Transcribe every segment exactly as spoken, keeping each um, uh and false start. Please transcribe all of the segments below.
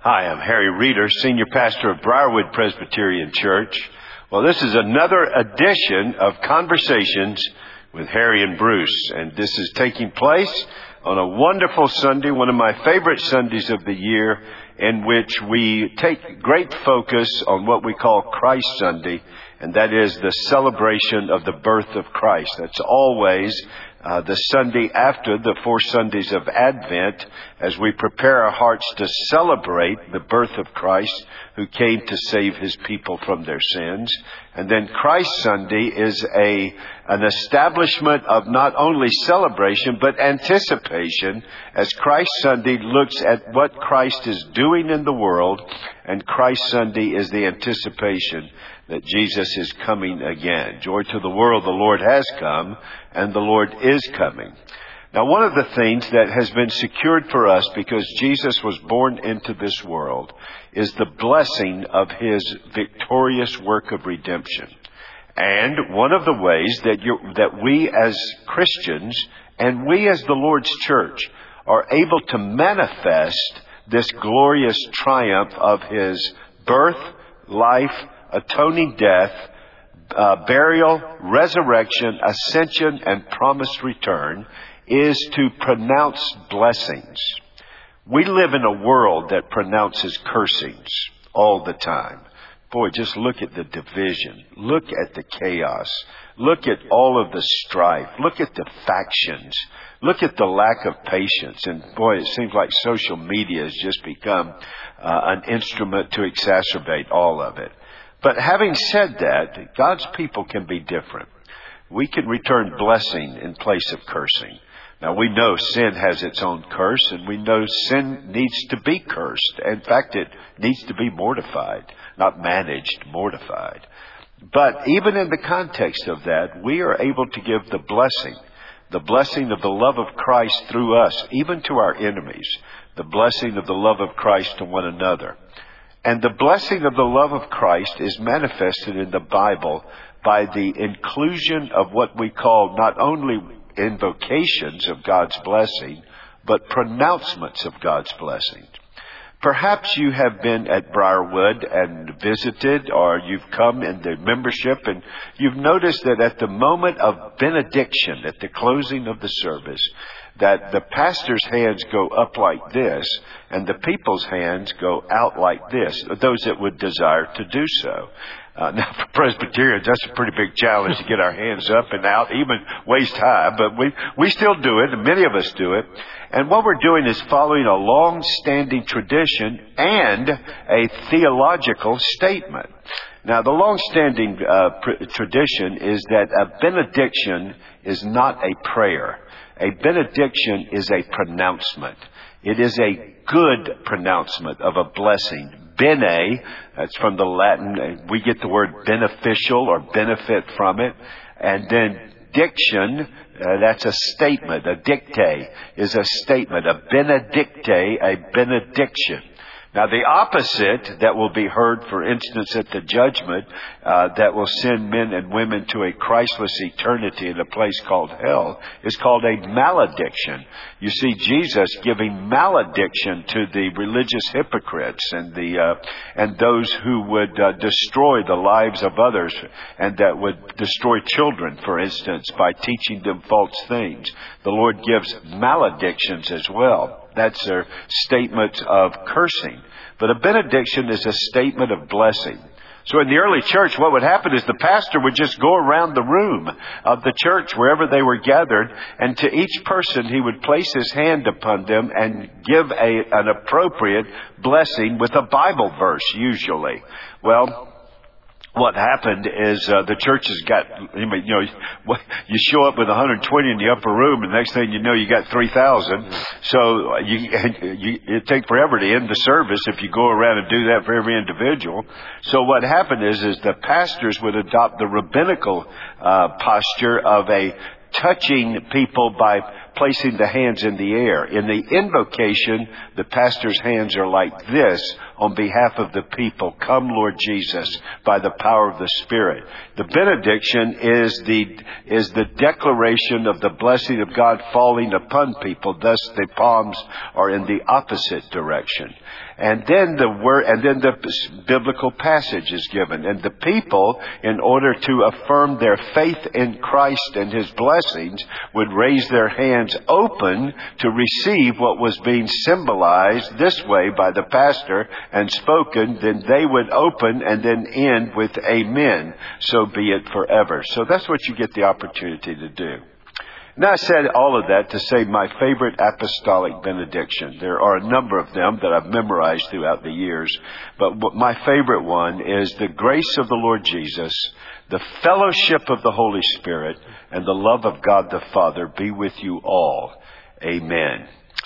Hi, I'm Harry Reeder, Senior Pastor of Briarwood Presbyterian Church. Well, this is another edition of Conversations with Harry and Bruce, and this is taking place on a wonderful Sunday, one of my favorite Sundays of the year, in which we take great focus on what we call Christ Sunday, and that is the celebration of the birth of Christ. That's always Uh, the Sunday after the four Sundays of Advent, as we prepare our hearts to celebrate the birth of Christ, who came to save His people from their sins. And then Christ Sunday is a an establishment of not only celebration, but anticipation, as Christ Sunday looks at what Christ is doing in the world, and Christ Sunday is the anticipation that Jesus is coming again. Joy to the world, the Lord has come, and the Lord is coming. Now, one of the things that has been secured for us because Jesus was born into this world is the blessing of His victorious work of redemption. And one of the ways that you, that we as Christians and we as the Lord's church are able to manifest this glorious triumph of His birth, life, atoning death, uh, burial, resurrection, ascension, and promised return is to pronounce blessings. We live in a world that pronounces cursings all the time. Boy, just look at the division. Look at the chaos. Look at all of the strife. Look at the factions. Look at the lack of patience. And boy, it seems like social media has just become uh, an instrument to exacerbate all of it. But having said that, God's people can be different. We can return blessing in place of cursing. Now, we know sin has its own curse, and we know sin needs to be cursed. In fact, it needs to be mortified, not managed, mortified. But even in the context of that, we are able to give the blessing, the blessing of the love of Christ through us, even to our enemies, the blessing of the love of Christ to one another. And the blessing of the love of Christ is manifested in the Bible by the inclusion of what we call not only invocations of God's blessing, but pronouncements of God's blessing. Perhaps you have been at Briarwood and visited, or you've come in the membership, and you've noticed that at the moment of benediction, at the closing of the service, that the pastor's hands go up like this, and the people's hands go out like this, those that would desire to do so. Uh, now, for Presbyterians, that's a pretty big challenge to get our hands up and out, even waist high, but we, we still do it, and many of us do it. And what we're doing is following a long-standing tradition and a theological statement. Now, the long-standing uh, pr- tradition is that a benediction is not a prayer. A benediction is a pronouncement. It is a good pronouncement of a blessing. Bene, that's from the Latin. We get the word beneficial or benefit from it. And then diction, uh, that's a statement. A dicte is a statement. A benedicte, a benediction. Now, the opposite that will be heard, for instance, at the judgment, uh, that will send men and women to a Christless eternity in a place called hell, is called a malediction. You see Jesus giving malediction to the religious hypocrites and the uh, and those who would uh, destroy the lives of others, and that would destroy children, for instance, by teaching them false things. The Lord gives maledictions as well. That's a statement of cursing. But a benediction is a statement of blessing. So in the early church, what would happen is the pastor would just go around the room of the church wherever they were gathered, and to each person he would place his hand upon them and give a, an appropriate blessing with a Bible verse, usually. Well, what happened is uh, the churches got, you know, you show up with one hundred twenty in the upper room, and the next thing you know, you got three thousand. So you, you, it'd take forever to end the service if you go around and do that for every individual. So what happened is, is the pastors would adopt the rabbinical uh, posture of a touching people by placing the hands in the air. In the invocation, the pastor's hands are like this on behalf of the people. Come, Lord Jesus, by the power of the Spirit. The benediction is the, is the declaration of the blessing of God falling upon people. Thus the palms are in the opposite direction. And then the word, and then the biblical passage is given. And the people, in order to affirm their faith in Christ and His blessings, would raise their hands open to receive what was being symbolized this way by the pastor and spoken. Then they would open and then end with amen. So be it forever. So that's what you get the opportunity to do. Now I said all of that to say my favorite apostolic benediction. There are a number of them that I've memorized throughout the years, but my favorite one is the grace of the Lord Jesus, the fellowship of the Holy Spirit, and the love of God the Father be with you all. Amen.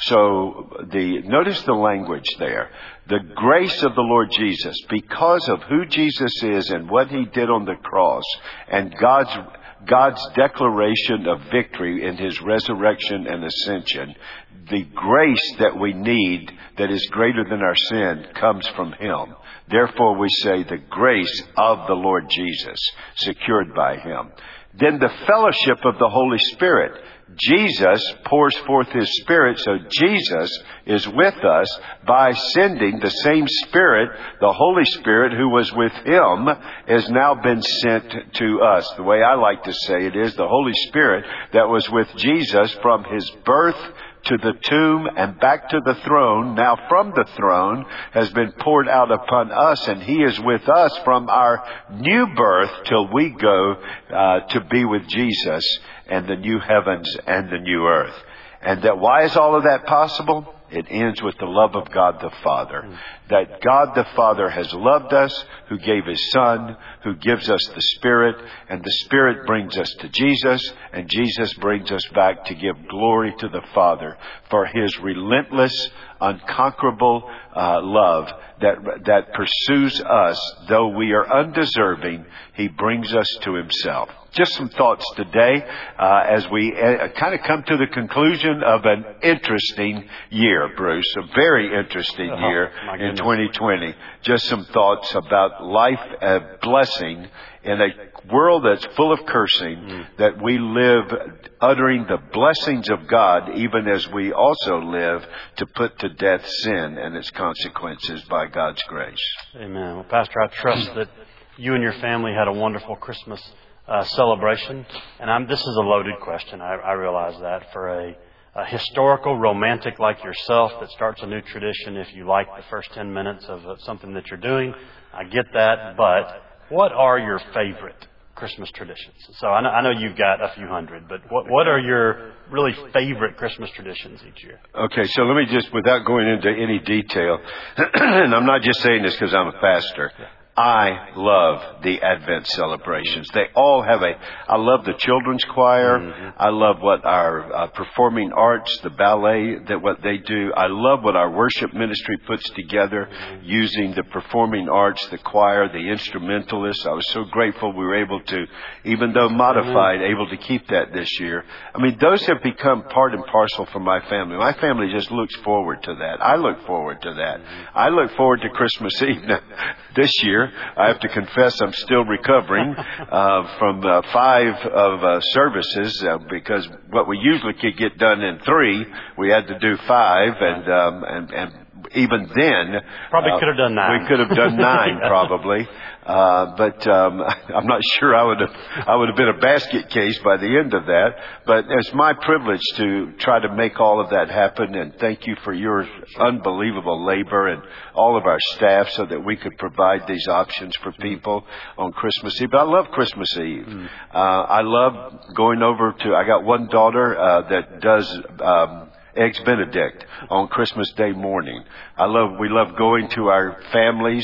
So the notice the language there. The grace of the Lord Jesus, because of who Jesus is and what He did on the cross, and God's God's declaration of victory in His resurrection and ascension, the grace that we need that is greater than our sin comes from Him. Therefore we say the grace of the Lord Jesus, secured by Him. Then the fellowship of the Holy Spirit. Jesus pours forth His Spirit, so Jesus is with us by sending the same Spirit. The Holy Spirit who was with Him has now been sent to us. The way I like to say it is the Holy Spirit that was with Jesus from His birth to the tomb and back to the throne, now from the throne, has been poured out upon us, and He is with us from our new birth till we go uh, to be with Jesus and the new heavens and the new earth. And that why is all of that possible? It ends with the love of God the Father. Mm. That God the Father has loved us, who gave His Son, who gives us the Spirit, and the Spirit brings us to Jesus, and Jesus brings us back to give glory to the Father for His relentless, unconquerable uh, love that that pursues us. Though we are undeserving, He brings us to Himself. Just some thoughts today uh, as we uh, kind of come to the conclusion of an interesting year, Bruce. A very interesting oh, year in twenty twenty. Just some thoughts about life uh, blessing in a world that's full of cursing, mm. that we live uttering the blessings of God, even as we also live to put to death sin and its consequences by God's grace. Amen. Well, Pastor, I trust that you and your family had a wonderful Christmas uh, celebration. And I'm, this is a loaded question. I, I realize that. For a, a historical romantic like yourself that starts a new tradition, if you like the first ten minutes of uh, something that you're doing, I get that. But what are your favorite Christmas traditions? So I know, I know you've got a few hundred, but what, what are your really favorite Christmas traditions each year? Okay, so let me just, without going into any detail, and I'm not just saying this because I'm a pastor, yeah. I love the Advent celebrations. They all have a, I love the children's choir. Mm-hmm. I love what our uh, performing arts, the ballet, that what they do. I love what our worship ministry puts together mm-hmm. using the performing arts, the choir, the instrumentalists. I was so grateful we were able to, even though modified, mm-hmm. able to keep that this year. I mean, those have become part and parcel for my family. My family just looks forward to that. I look forward to that. Mm-hmm. I look forward to Christmas Eve this year. I have to confess I'm still recovering uh, from uh, five of uh, services uh, because what we usually could get done in three, we had to do five, and um, and, and even then, probably uh, could have done nine. We could have done nine probably. Uh, but um, I'm not sure I would have I would have been a basket case by the end of that. But it's my privilege to try to make all of that happen. And thank you for your unbelievable labor and all of our staff so that we could provide these options for people on Christmas Eve. But I love Christmas Eve. Mm. Uh, I love going over to. I got one daughter uh, that does. Um, Eggs Benedict on Christmas Day morning. I love, we love going to our families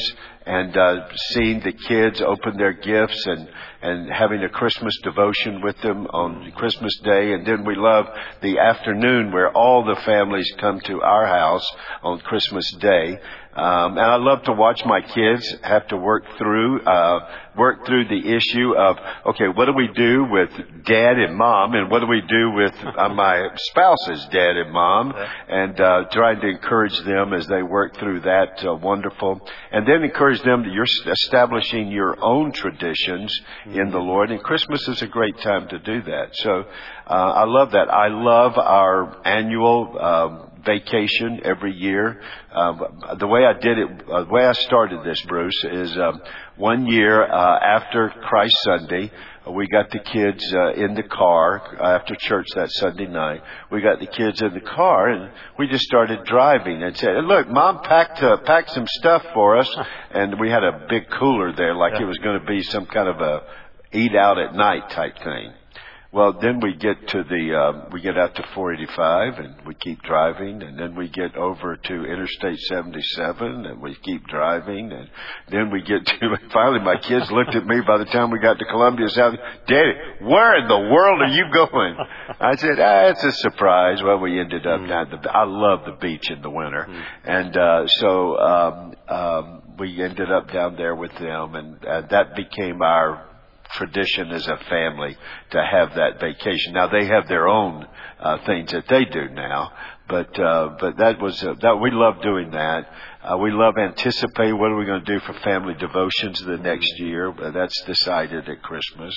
and uh, seeing the kids open their gifts and, and having a Christmas devotion with them on Christmas Day. And then we love the afternoon where all the families come to our house on Christmas Day. Um, and I love to watch my kids have to work through, uh, work through the issue of, okay, what do we do with dad and mom, and what do we do with uh, my spouse's dad and mom, and uh, trying to encourage them as they work through that. Uh, wonderful. And then encourage them that you're establishing your own traditions in the Lord, and Christmas is a great time to do that. So uh, I love that. I love our annual um, vacation every year. Uh, the way I did it, uh, the way I started this, Bruce, is um, one year uh, after Christ Sunday, uh, we got the kids uh, in the car after church that Sunday night. We got the kids in the car, and we just started driving and said, "Look, Mom packed uh, packed some stuff for us," and we had a big cooler there, like yeah. it was going to be some kind of a eat out at night type thing. Well, then we get to the, uh, we get out to four eighty-five and we keep driving, and then we get over to Interstate seventy-seven and we keep driving, and then we get to, finally my kids looked at me by the time we got to Columbia South, "Daddy, where in the world are you going?" I said, ah, it's a surprise. Well, we ended up mm. down the, I love the beach in the winter. Mm. And, uh, so, um, um, we ended up down there with them, and uh, that became our tradition as a family to have that vacation. Now they have their own uh, things that they do now, but uh, but that was uh, that we love doing that. Uh, we love anticipating what are we going to do for family devotions the next year. That's decided at Christmas.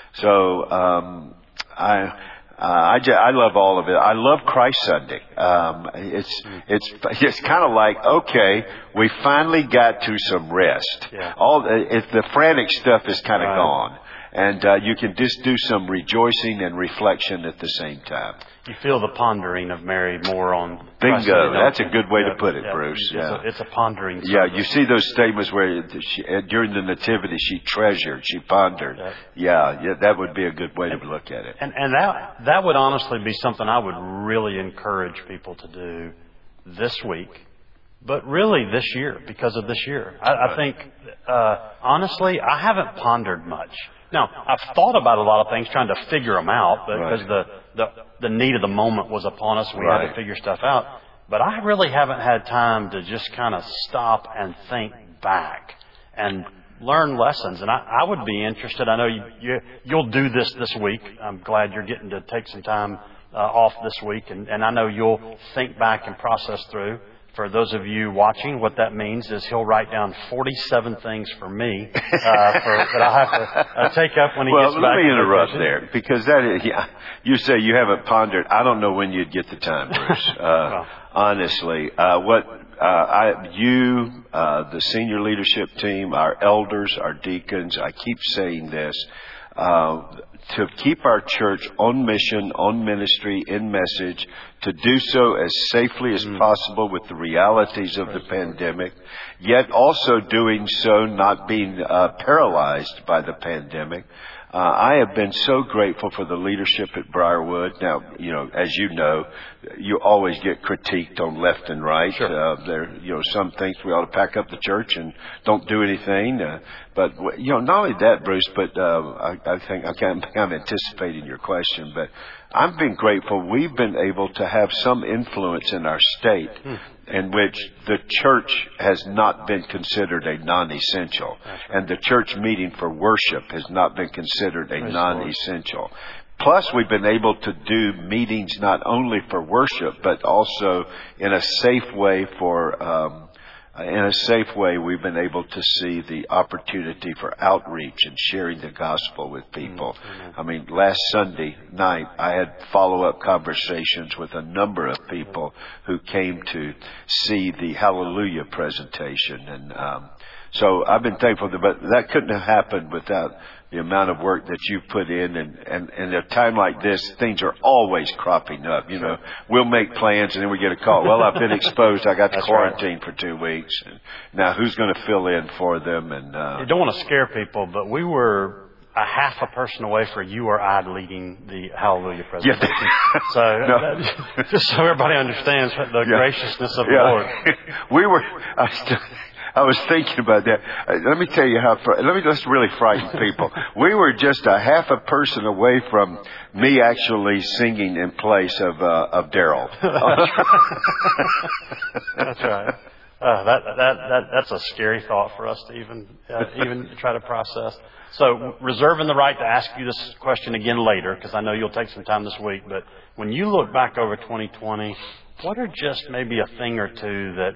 So um, I. Uh, I, just, I love all of it. I love Christ Sunday. Um, it's it's it's kind of like, okay, we finally got to some rest. Yeah. All if the frantic stuff is kind of right. gone, and uh, you can just do some rejoicing and reflection at the same time. You feel the pondering of Mary more on Bingo. Sunday, That's you? a good way yeah, to put it, yeah. Bruce. It's, yeah. a, it's a pondering service. Yeah, you see those statements where she, during the Nativity she treasured, she pondered. Yeah. yeah, yeah, that would be a good way and, to look at it. And, and that that would honestly be something I would really encourage people to do this week, but really this year, because of this year. I, I think, uh, honestly, I haven't pondered much. Now, I've thought about a lot of things, trying to figure them out, because right. the, the the need of the moment was upon us. We right. had to figure stuff out. But I really haven't had time to just kind of stop and think back and learn lessons. And I, I would be interested. I know you, you, you'll do this this week. I'm glad you're getting to take some time uh, off this week. And, and I know you'll think back and process through. For those of you watching, what that means is he'll write down forty-seven things for me uh, for, that I'll have to uh, take up when he well, gets back. Well, let me interrupt there, because that is, yeah, you say you haven't pondered. I don't know when you'd get the time, Bruce. Uh, well, honestly, uh, what uh, I, you, uh, the senior leadership team, our elders, our deacons, I keep saying this. Uh, to keep our church on mission, on ministry, in message, to do so as safely as mm. possible with the realities of the pandemic, yet also doing so not being uh, paralyzed by the pandemic. Uh, I have been so grateful for the leadership at Briarwood. Now, you know, as you know, you always get critiqued on left and right. Sure. Uh, there, you know, some think we ought to pack up the church and don't do anything. Uh, but, you know, not only that, Bruce, but uh, I, I think I can, I'm anticipating your question, but I've been grateful we've been able to have some influence in our state hmm. in which the church has not been considered a non-essential. Right. And the church meeting for worship has not been considered a Praise non-essential. Lord. Plus, we've been able to do meetings not only for worship, but also in a safe way for um, in a safe way, we've been able to see the opportunity for outreach and sharing the gospel with people. Mm-hmm. I mean, last Sunday night, I had follow-up conversations with a number of people who came to see the Hallelujah presentation. And um, so I've been thankful, that, but that couldn't have happened without the amount of work that you've put in. And, and, and at a time like this, things are always cropping up. You know, we'll make plans and then we get a call. Well, I've been exposed. I got to quarantine right. for two weeks. And now who's going to fill in for them? And uh, you don't want to scare people, but we were a half a person away for you or I leading the Hallelujah presentation. Yeah. So no. that, just so everybody understands the yeah. graciousness of yeah. the Lord. we were... I still, I was thinking about that. Uh, let me tell you how. Fr- let me just really frighten people. We were just a half a person away from me actually singing in place of uh, of Daryl. That's right. Uh, that that that that's a scary thought for us to even uh, even try to process. So, reserving the right to ask you this question again later, because I know you'll take some time this week. But when you look back over twenty twenty, what are just maybe a thing or two that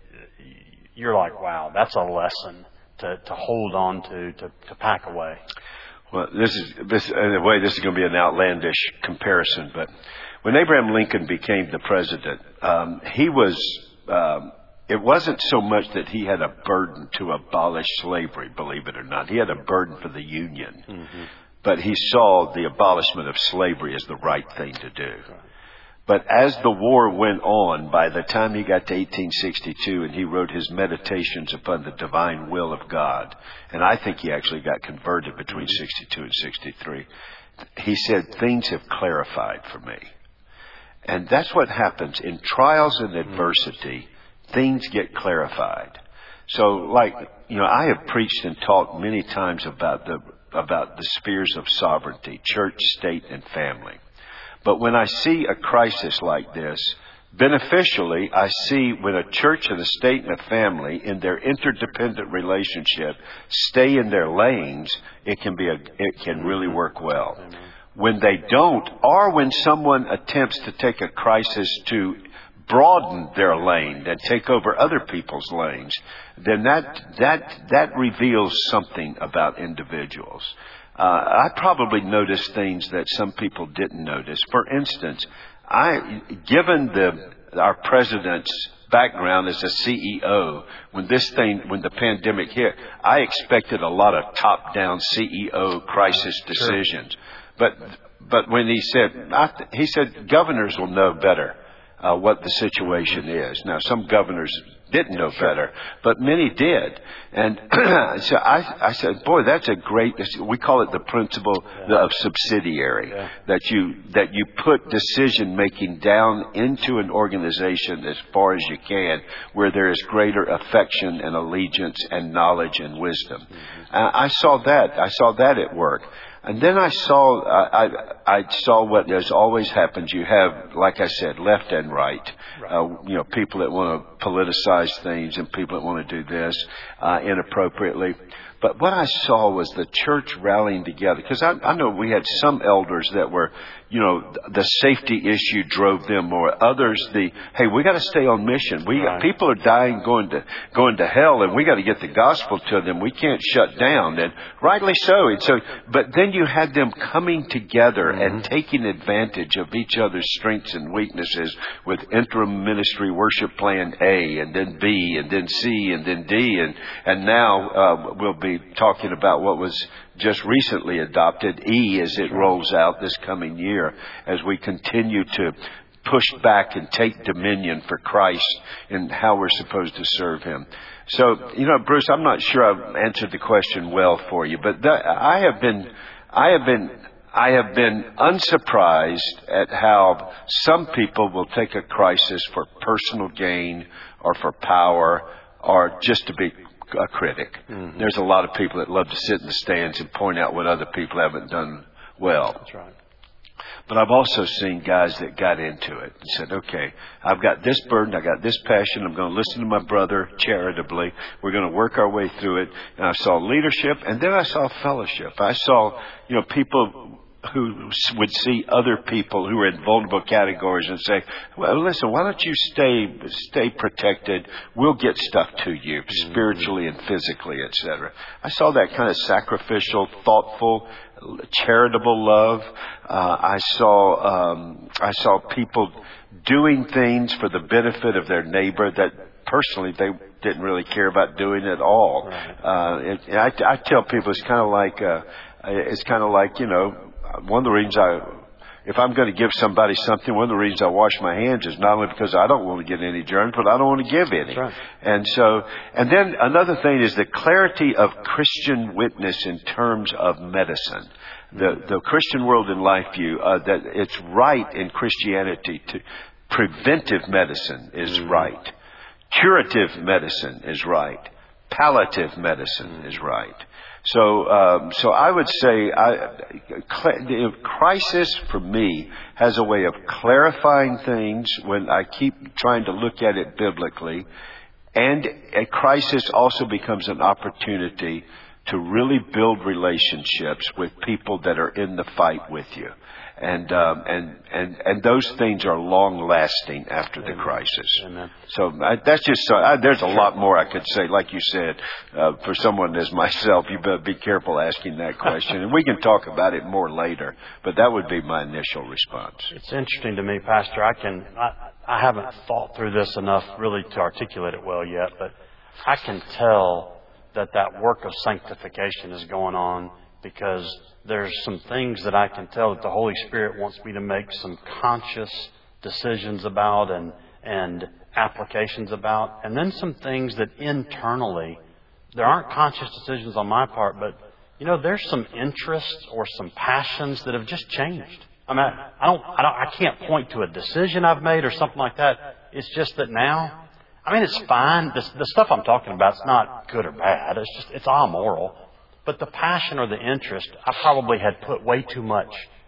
you're like, wow, that's a lesson to, to hold on to, to, to pack away? Well, this is this in a way this is going to be an outlandish comparison, but when Abraham Lincoln became the president, um, he was. Um, It wasn't so much that he had a burden to abolish slavery, believe it or not. He had a burden for the Union. Mm-hmm. But he saw the abolishment of slavery as the right thing to do. Right. But as the war went on, by the time he got to eighteen sixty-two and he wrote his Meditations upon the Divine Will of God, and I think he actually got converted between mm-hmm. sixty-two and sixty-three, he said, things have clarified for me. And that's what happens in trials and adversity. Mm-hmm. Things get clarified. So, like, you know, I have preached and talked many times about the about the spheres of sovereignty, church, state, and family. But when I see a crisis like this, beneficially, I see when a church and a state and a family, in their interdependent relationship, stay in their lanes, it can be a it can really work well. Amen. When they don't, or when someone attempts to take a crisis to broaden their lane and take over other people's lanes, then that that that reveals something about individuals. Uh, I probably noticed things that some people didn't notice. For instance, I, given the our president's background as a C E O, when this thing, when the pandemic hit, I expected a lot of top-down C E O crisis decisions. Sure. But but when he said, I, he said, governors will know better. Uh, what the situation is. Now, some governors didn't know better, but many did. And so I, I said, boy, that's a great, we call it the principle yeah. of subsidiary, yeah. that you, that you put decision making down into an organization as far as you can, where there is greater affection and allegiance and knowledge and wisdom. Mm-hmm. Uh, I saw that, I saw that at work. And then I saw, I, I saw what has always happens. You have, like I said, left and right. right. Uh, you know, people that want to politicize things and people that want to do this uh, inappropriately. But what I saw was the church rallying together. Because I, I know we had some elders that were, you know, the safety issue drove them more. Others, the, hey, we got to stay on mission. We right. people are dying, going to going to hell, and we got to get the gospel to them. We can't shut down, and rightly so. And so, but then you had them coming together mm-hmm. and taking advantage of each other's strengths and weaknesses with interim ministry worship plan A, and then B, and then C, and then D, and and now uh, we'll be talking about what was just recently adopted, E, as it rolls out this coming year, as we continue to push back and take dominion for Christ and how we're supposed to serve Him. So, you know, Bruce, I'm not sure I've answered the question well for you, but that, I have been, I have been, I have been unsurprised at how some people will take a crisis for personal gain or for power or just to be a critic. Mm-hmm. There's a lot of people that love to sit in the stands and point out what other people haven't done well. That's right. But I've also seen guys that got into it and said, okay, I've got this burden, I've got this passion, I'm going to listen to my brother charitably, we're going to work our way through it. And I saw leadership, and then I saw fellowship. I saw, you know, people who would see other people who were in vulnerable categories and say, well, listen, why don't you stay stay protected? We'll get stuff to you spiritually and physically, et cetera. I saw that kind of sacrificial, thoughtful, charitable love. Uh, I saw um, I saw people doing things for the benefit of their neighbor that personally they didn't really care about doing at all. Right. Uh, it, I, I tell people it's kind of like uh, it's kind of like you know. One of the reasons I, if I'm going to give somebody something, one of the reasons I wash my hands is not only because I don't want to get any germs, but I don't want to give any. That's right. And so, and then another thing is the clarity of Christian witness in terms of medicine. The the Christian world and life view, uh, that it's right in Christianity to preventive medicine is mm-hmm. right, curative medicine is right, palliative medicine is right. So, um, so I would say, I, cl- crisis for me has a way of clarifying things when I keep trying to look at it biblically, and a crisis also becomes an opportunity to really build relationships with people that are in the fight with you. And, um, and, and, and those things are long lasting after the Amen. crisis. Amen. So I, that's just, so, I, there's a lot more I could say. Like you said, uh, for someone as myself, you better be careful asking that question. And we can talk about it more later, but that would be my initial response. It's interesting to me, Pastor. I can, I, I haven't thought through this enough really to articulate it well yet, but I can tell that that work of sanctification is going on, because there's some things that I can tell that the Holy Spirit wants me to make some conscious decisions about and and applications about. And then some things that internally, there aren't conscious decisions on my part, but, you know, there's some interests or some passions that have just changed. I mean, I don't, I don't, I can't point to a decision I've made or something like that. It's just that now, I mean, it's fine. The, the stuff I'm talking about is not good or bad. It's just, it's all moral. But the passion or the interest, I probably had put way too much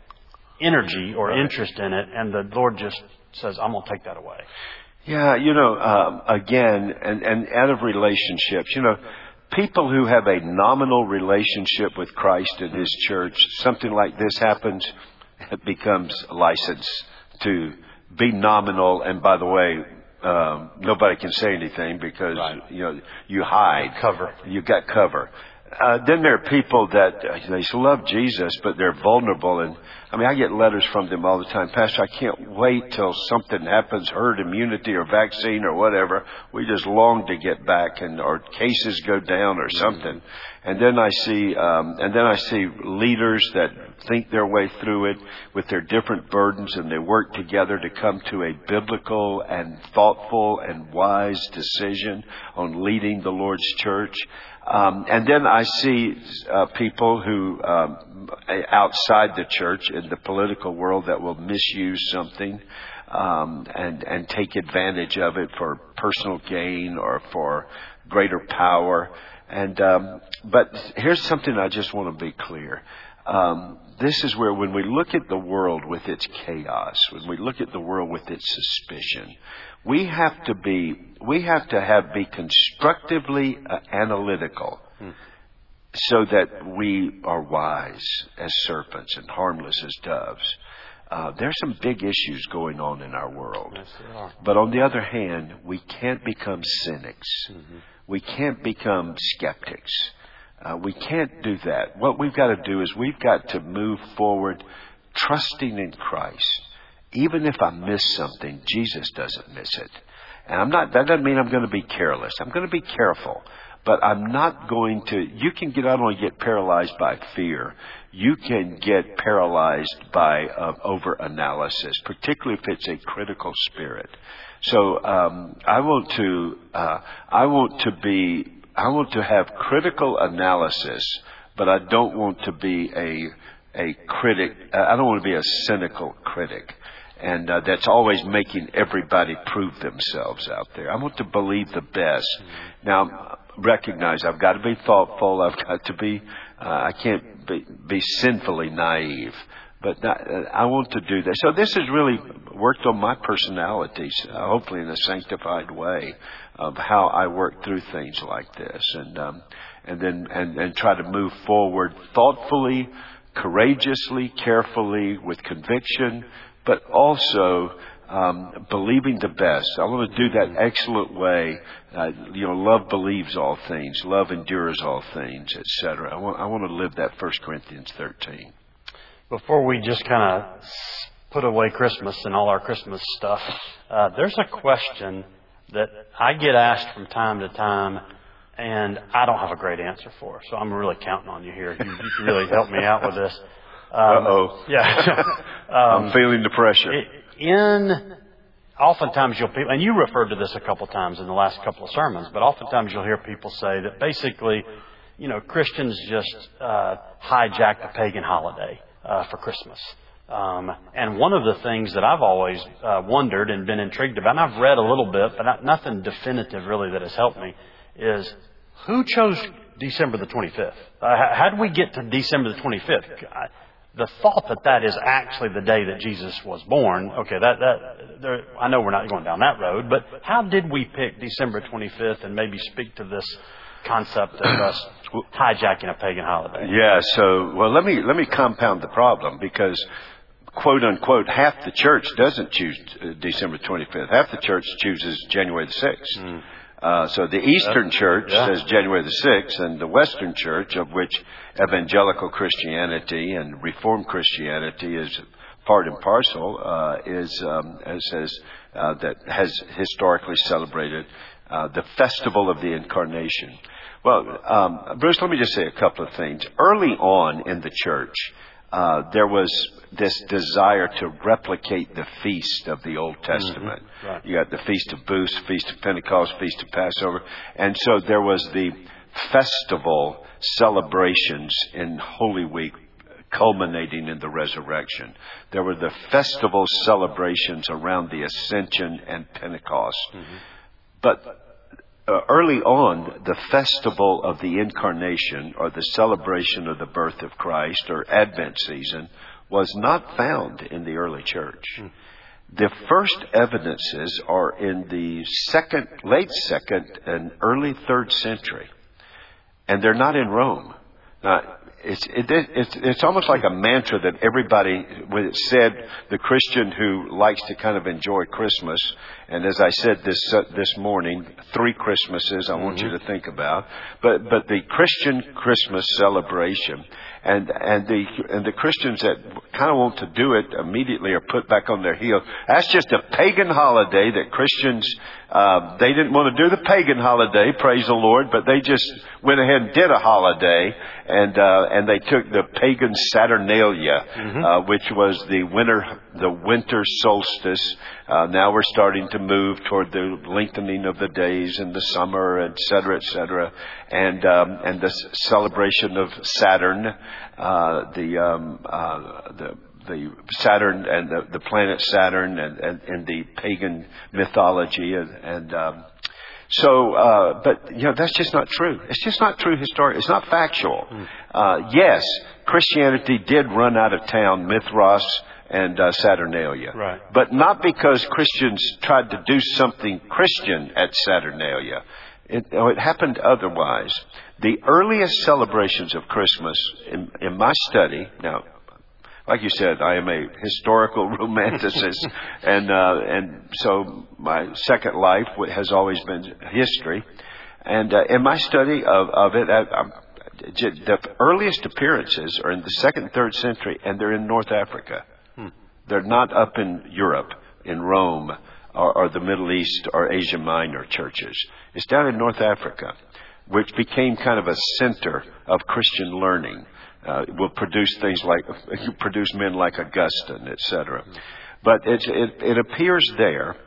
energy or right. interest in it, and the Lord just says, I'm going to take that away. Yeah, you know, um, again, and, and out of relationships, you know, people who have a nominal relationship with Christ in His church, something like this happens, it becomes a license to be nominal. And by the way, um, nobody can say anything because, right. you know, you hide. Cover. You got cover. Uh, then there are people that uh, they love Jesus, but they're vulnerable. And I mean, I get letters from them all the time. Pastor, I can't wait till something happens, herd immunity or vaccine or whatever. We just long to get back, and our cases go down or something. And then I see, um, and then I see leaders that think their way through it with their different burdens, and they work together to come to a biblical and thoughtful and wise decision on leading the Lord's church. Um, and then I see uh, people who, um, outside the church in the political world, that will misuse something um, and and take advantage of it for personal gain or for greater power. And um, but here's something I just want to be clear. Um, this is where, when we look at the world with its chaos, when we look at the world with its suspicion, we have to be, we have to have be constructively uh, analytical, hmm. so that we are wise as serpents and harmless as doves. Uh, there's some big issues going on in our world. Yes, there are. But on the other hand, we can't become cynics. Mm-hmm. We can't become skeptics. Uh, we can't do that. What we've got to do is we've got to move forward trusting in Christ. Even if I miss something, Jesus doesn't miss it. And I'm not, that doesn't mean I'm going to be careless. I'm going to be careful. But I'm not going to, you can get, not only get paralyzed by fear, you can get paralyzed by uh, over-analysis, particularly if it's a critical spirit. So um, I want to, uh, I want to be, I want to have critical analysis, but I don't want to be a a critic. I don't want to be a cynical critic, and uh, that's always making everybody prove themselves out there. I want to believe the best. Mm-hmm. Now, recognize I've got to be thoughtful. I've got to be. Uh, I can't be, be sinfully naive. But that, uh, I want to do that. So this has really worked on my personality, uh, hopefully in a sanctified way, of how I work through things like this, and um, and then and, and try to move forward thoughtfully, courageously, carefully, with conviction, but also um, believing the best. I want to do that excellent way. Uh, you know, love believes all things, love endures all things, et cetera. I want I want to live that First Corinthians thirteen. Before we just kind of put away Christmas and all our Christmas stuff, uh, there's a question that I get asked from time to time, and I don't have a great answer for. So I'm really counting on you here. You, you can really help me out with this. Um, Uh-oh. Yeah. um, I'm feeling the pressure. In, oftentimes you'll, and you referred to this a couple times in the last couple of sermons, but oftentimes you'll hear people say that basically, you know, Christians just uh, hijack the pagan holiday Uh, for Christmas. Um, and one of the things that I've always uh, wondered and been intrigued about, and I've read a little bit, but not, nothing definitive really that has helped me, is Who chose December the twenty-fifth? Uh, how did we get to December the twenty-fifth? I, the thought that that is actually the day that Jesus was born, okay, that, that, there, I know we're not going down that road, but how did we pick December twenty-fifth and maybe speak to this concept of us hijacking a pagan holiday? Yeah, so, well, let me, let me compound the problem, because quote unquote, half the church doesn't choose December twenty-fifth. Half the church chooses January the sixth. Mm. Uh, so the Eastern Church yeah. says January the sixth, and the Western Church, of which evangelical Christianity and Reformed Christianity is part and parcel, uh, is um, says uh, that has historically celebrated uh, the festival of the Incarnation. Well, um, Bruce, let me just say a couple of things. Early on in the church, uh, there was this desire to replicate the feast of the Old Testament. Mm-hmm. Right. You got the Feast of Booths, Feast of Pentecost, Feast of Passover. And so there was the festival celebrations in Holy Week culminating in the resurrection. There were the festival celebrations around the Ascension and Pentecost. Mm-hmm. But Uh, early on, the festival of the Incarnation, or the celebration of the birth of Christ, or Advent season, was not found in the early church. Hmm. The first evidences are in the second, late second and early third century. And they're not in Rome. Now, it's, it, it's, it's almost like a mantra that everybody, when it said, the Christian who likes to kind of enjoy Christmas, and as I said this uh, this morning, three Christmases I mm-hmm. want you to think about, but but the Christian Christmas celebration, and and the and the Christians that kind of want to do it immediately are put back on their heels. That's just a pagan holiday that Christians, uh, they didn't want to do the pagan holiday, praise the Lord, but they just went ahead and did a holiday, and uh, and they took the pagan Saturnalia, mm-hmm. uh, which was the winter the winter solstice. Uh, now we're starting to move toward the lengthening of the days in the summer, et cetera, et cetera, and um, and the celebration of Saturn, uh, the um, uh, the the Saturn and the, the planet Saturn, and, and, and the pagan mythology, and, and um, so, uh, but you know that's just not true. It's just not true historically. It's not factual. Mm. Uh, yes, Christianity did run out of town Mithras and uh, Saturnalia. Right. But not because Christians tried to do something Christian at Saturnalia. It, it happened otherwise. The earliest celebrations of Christmas in, in my study, now, like you said, I am a historical romanticist, and uh, and so my second life has always been history. And uh, in my study of, of it, I, I'm, the earliest appearances are in the second and third century, and they're in North Africa. Hmm. They're not up in Europe, in Rome, or, or the Middle East, or Asia Minor churches. It's down in North Africa, which became kind of a center of Christian learning. Uh, it will produce things like, you produce men like Augustine, et cetera. Hmm. But it, it, it appears there,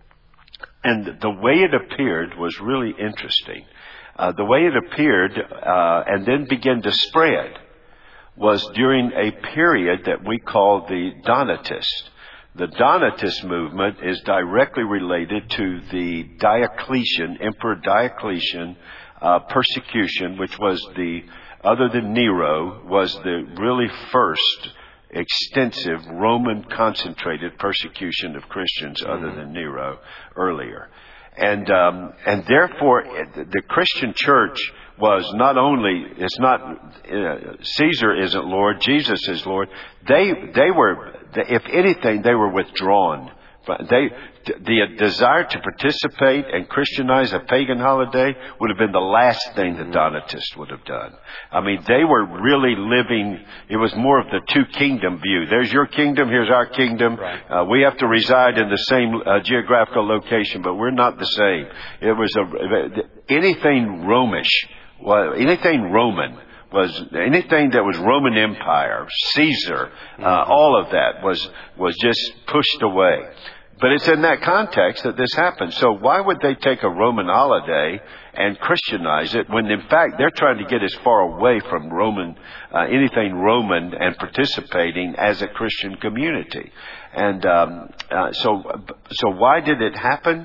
and the way it appeared was really interesting. Uh, the way it appeared, uh, and then began to spread, was during a period that we call the Donatist. The Donatist movement is directly related to the Diocletian, Emperor Diocletian uh, persecution, which was the, other than Nero, was the really first extensive Roman concentrated persecution of Christians mm-hmm. other than Nero earlier. And um, and therefore, the Christian church was not only, it's not, uh, Caesar isn't Lord, Jesus is Lord. They they were, if anything, they were withdrawn. They, the desire to participate and Christianize a pagan holiday would have been the last thing the Donatists would have done. I mean, they were really living, it was more of the two kingdom view. There's your kingdom, here's our kingdom. Right. Uh, we have to reside in the same uh, geographical location, but we're not the same. It was a, anything Romish, well, anything Roman, was anything that was Roman Empire, Caesar, uh, mm-hmm. all of that was was just pushed away. But it's in that context that this happened. So why would they take a Roman holiday and Christianize it when, in fact, they're trying to get as far away from Roman, uh, anything Roman, and participating as a Christian community? And um, uh, so, so why did it happen?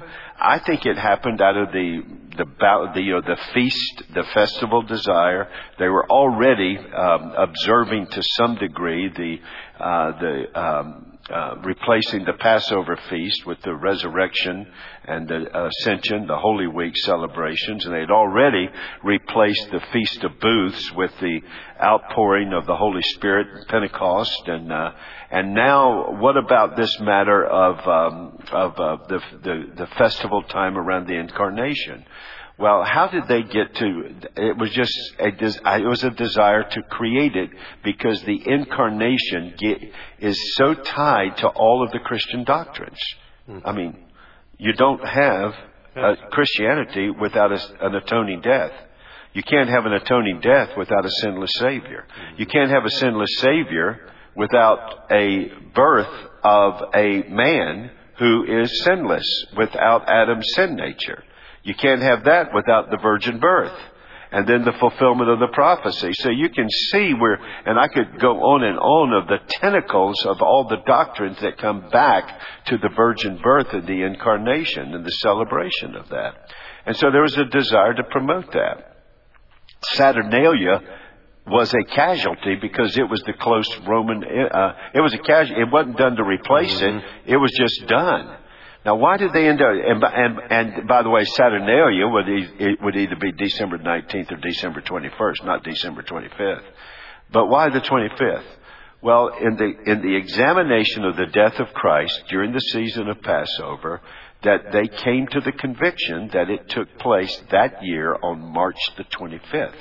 I think it happened out of the the the you know the feast, the festival desire. They were already um, observing to some degree the uh, the um, uh, replacing the Passover feast with the resurrection and the Ascension, the Holy Week celebrations, and they had already replaced the Feast of Booths with the outpouring of the Holy Spirit, Pentecost, and uh, and now what about this matter of um, of uh, the, the the festival time around the Incarnation? Well, how did they get to? It was just a, it was a desire to create it because the Incarnation get, is so tied to all of the Christian doctrines. I mean, you don't have uh, Christianity without a, an atoning death. You can't have an atoning death without a sinless Savior. You can't have a sinless Savior without a birth of a man who is sinless, without Adam's sin nature. You can't have that without the virgin birth. And then the fulfillment of the prophecy. So you can see where, and I could go on and on of the tentacles of all the doctrines that come back to the virgin birth and the Incarnation and the celebration of that. And so there was a desire to promote that. Saturnalia was a casualty because it was the close Roman, uh, it was a casualty. It wasn't done to replace it. It was just done. Now, why did they end up, and, and, and by the way, Saturnalia would, it would either be December nineteenth or December twenty-first, not December twenty-fifth. But why the twenty-fifth? Well, in the, in the examination of the death of Christ during the season of Passover, that they came to the conviction that it took place that year on March the twenty-fifth.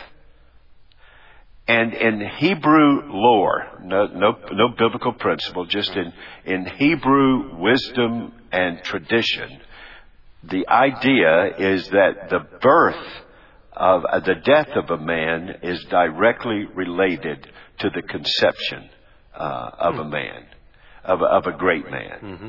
And in Hebrew lore, no, no, no biblical principle, just in, in Hebrew wisdom and tradition, the idea is that the birth of uh, the death of a man is directly related to the conception uh, of a man, of a, of a great man. Mm-hmm.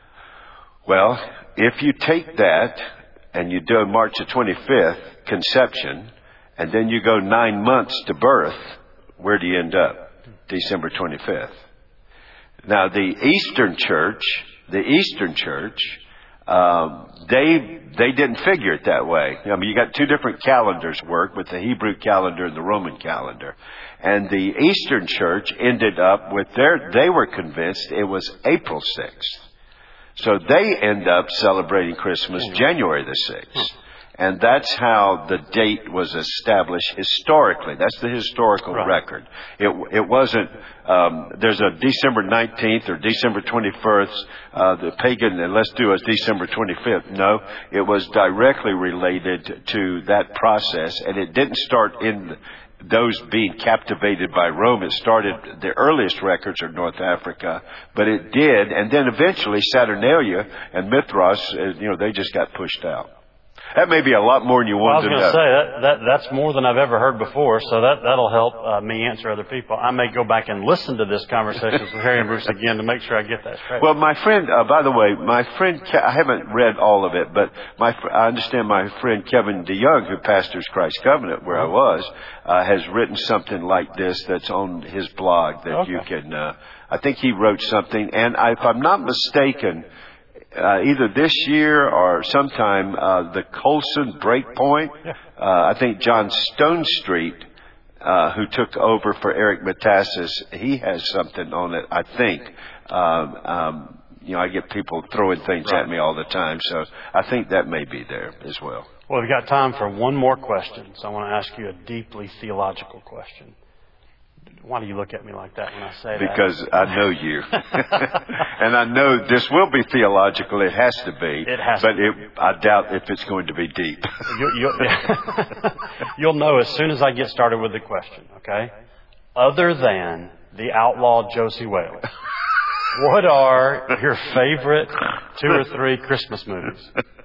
Well, if you take that and you do March the twenty-fifth, conception, and then you go nine months to birth, where do you end up? December twenty-fifth. Now, the Eastern Church, the Eastern Church, um, they they didn't figure it that way. I mean, you got two different calendars work with the Hebrew calendar and the Roman calendar. And the Eastern Church ended up with their, they were convinced it was April sixth. So they end up celebrating Christmas January the sixth. And that's how the date was established historically. That's the historical right. record. It it wasn't, um, there's a December nineteenth or December twenty-first, uh, the pagan, and let's do a December twenty-fifth. No, it was directly related to that process, and it didn't start in those being captivated by Rome. It started, the earliest records are North Africa, but it did, and then eventually Saturnalia and Mithras, you know, they just got pushed out. That may be a lot more than you wanted to know. Well, I was going to say, that, that, that's more than I've ever heard before, so that, that'll help uh, me answer other people. I may go back and listen to this conversation with Harry and Bruce again to make sure I get that straight. Well, my friend, uh, by the way, my friend, Ke- I haven't read all of it, but my I understand my friend Kevin DeYoung, who pastors Christ Covenant, where I was, uh, has written something like this that's on his blog that okay. you can, uh, I think he wrote something, and I, if I'm not mistaken, Uh, either this year or sometime, uh, the Colson Breakpoint, yeah. uh, I think John Stonestreet, uh, who took over for Eric Metaxas, he has something on it, I think. Um, um, you know, I get people throwing things right. at me all the time, so I think that may be there as well. Well, we've got time for one more question, so I want to ask you a deeply theological question. Why do you look at me like that when I say because that? Because I know you. And I know this will be theological. It has to be. It has but to be. It, I doubt if it's going to be deep. You, you'll, you'll know as soon as I get started with the question, okay? Other than the outlaw Josie Whalen, what are your favorite two or three Christmas movies?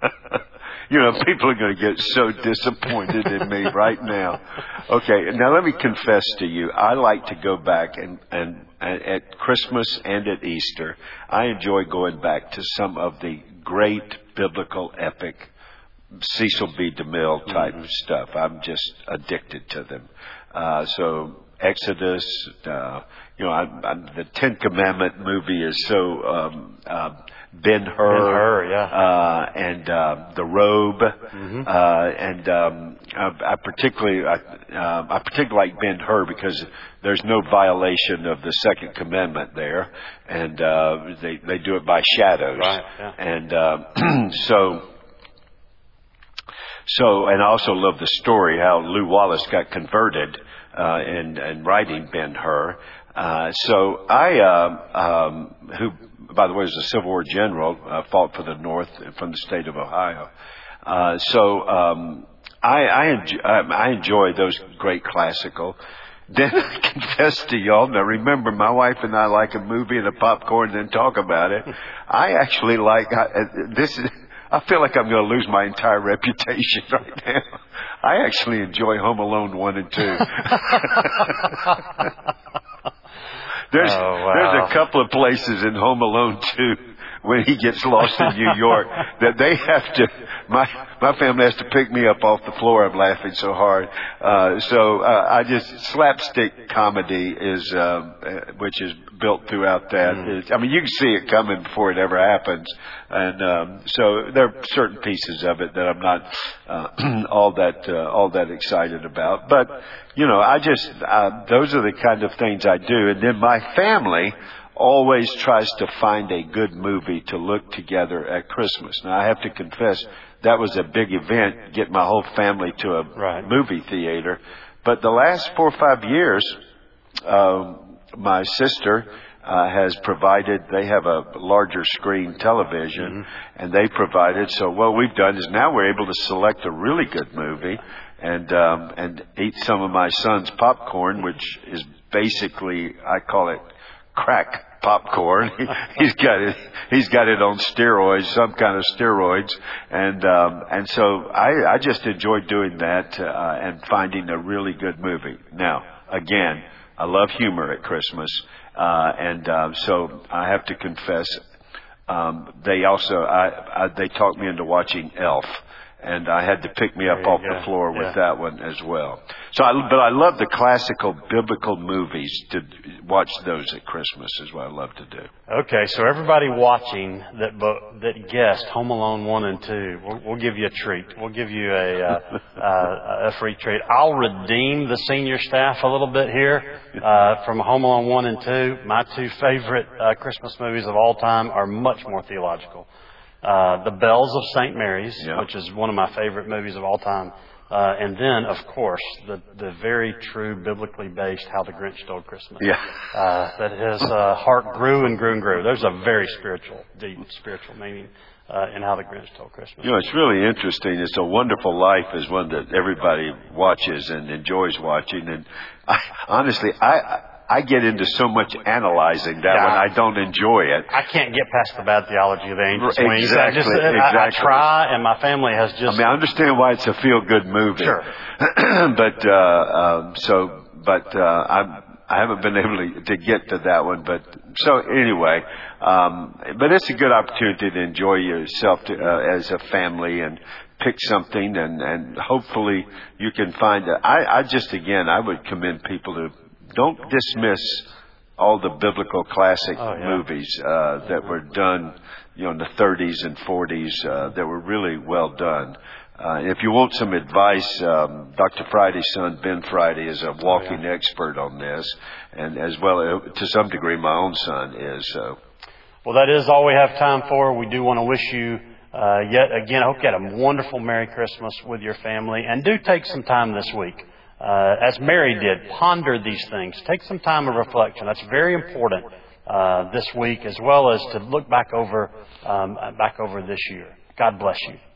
You know, people are going to get so disappointed in me right now. Okay, now let me confess to you, I like to go back and, and, and at Christmas and at Easter, I enjoy going back to some of the great biblical epic Cecil B. DeMille type mm-hmm. stuff. I'm just addicted to them. Uh, so Exodus, uh, you know, I, I, the Ten Commandment movie is so um, uh, Ben-Hur, Ben-Hur, yeah. uh, and uh, The Robe, Mm-hmm. uh, and um, I, I particularly I, uh, I particularly like Ben-Hur because there's no violation of the Second Commandment there, and uh, they they do it by shadows, Right, yeah. and uh, so. So, and I also love the story how Lew Wallace got converted uh, in, in writing Ben-Hur. Uh, so I, uh, um, who, by the way, was a Civil War general, uh, fought for the North from the state of Ohio. Uh, so um, I, I, enjoy, I enjoy those great classical. Then I confess to y'all, now remember, my wife and I like a movie and a popcorn and then talk about it. I actually like, I, this is, I feel like I'm going to lose my entire reputation right now. I actually enjoy Home Alone one and two. there's oh, wow. there's a couple of places in Home Alone two when he gets lost in New York that they have to, my my family has to pick me up off the floor. I'm laughing so hard. Uh, so uh, I just, slapstick comedy is, uh, which is built throughout that. Mm. Is, I mean, you can see it coming before it ever happens. And um, so there are certain pieces of it that I'm not uh, all that uh, all that excited about. But, you know, I just, uh, those are the kind of things I do. And then my family always tries to find a good movie to look together at Christmas. Now, I have to confess, that was a big event, get my whole family to a right. movie theater. But the last four or five years, uh, my sister uh, has provided, they have a larger screen television, mm-hmm. and they provided, so what we've done is now we're able to select a really good movie and um, and eat some of my son's popcorn, which is basically, I call it crack popcorn. he's got it. He's got it on steroids, some kind of steroids, and um, and so I, I just enjoy doing that uh, and finding a really good movie. Now, again, I love humor at Christmas, uh, and uh, so I have to confess, um, they also I, I they talked me into watching Elf. And I had to pick me up off yeah, the floor with yeah. that one as well. So, I, but I love the classical biblical movies. To watch those at Christmas is what I love to do. Okay, so everybody watching that that guessed Home Alone one and two, we'll, we'll give you a treat. We'll give you a uh, uh, a free treat. I'll redeem the senior staff a little bit here uh, from Home Alone one and two. My two favorite uh, Christmas movies of all time are much more theological. Uh, The Bells of Saint Mary's, yeah. which is one of my favorite movies of all time. Uh, and then, of course, the, the very true, biblically based How the Grinch Stole Christmas. Yeah. Uh, that his uh, heart grew and grew and grew. There's a very spiritual, deep spiritual meaning uh, in How the Grinch Stole Christmas. You know, it's really interesting. It's A Wonderful Life is one that everybody watches and enjoys watching. And I, honestly, I... I get into so much analyzing that yeah. when I don't enjoy it. I can't get past the bad theology of the angels' wings. Exactly, I, just, exactly. I, I try, and my family has just... I mean, I understand why it's a feel-good movie. Sure. but, uh, um, so, but, uh, I'm, I haven't been able to, to get to that one. But, so anyway, um, but it's a good opportunity to enjoy yourself to, uh, as a family and pick something and, and hopefully you can find it. I, I just, again, I would commend people to don't dismiss all the biblical classic oh, yeah. movies uh, that were done, you know, in the thirties and forties uh, that were really well done. Uh, if you want some advice, um, Doctor Friday's son, Ben Friday, is a walking oh, yeah. expert on this, and as well, to some degree, my own son is. So, well, that is all we have time for. We do want to wish you uh, yet again. I hope you had a wonderful Merry Christmas with your family, and do take some time this week. Uh, as Mary did, ponder these things. Take some time of reflection. That's very important uh, this week, as well as to look back over um, back over this year. God bless you.